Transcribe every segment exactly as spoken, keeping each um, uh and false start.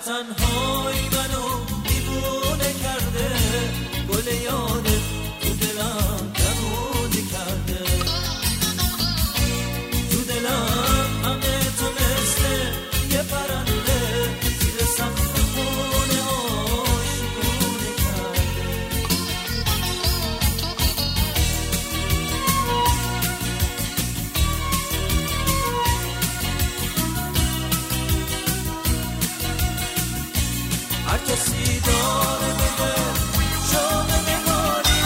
تنهایی منو دیوونه کرده، گل یادت تو دلم نمونی کرده، تو دلم همه تو مثل یه پرنده زیر سقف خونه آشیونه کرده. هر کسی داره بگه شوق نگاری،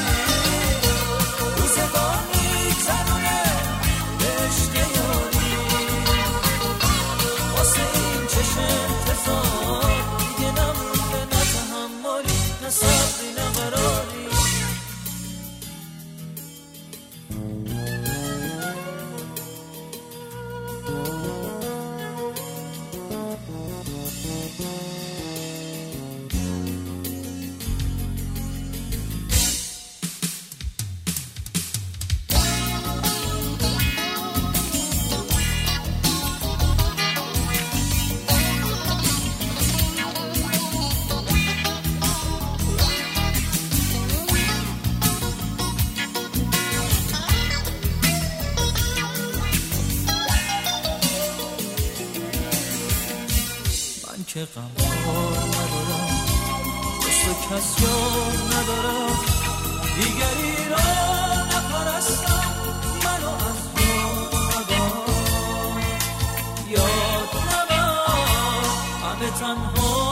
روزگار میگذرونه عشق یاری، واسه این چشم انتظار دیگه نمونده، نه تحملی نه صبری نه قراری. که غمخوار ندارم، دست و کس یار ندارم، دیگری را نپرستم، منو از یاد نبر، یاد نبر، همه تنها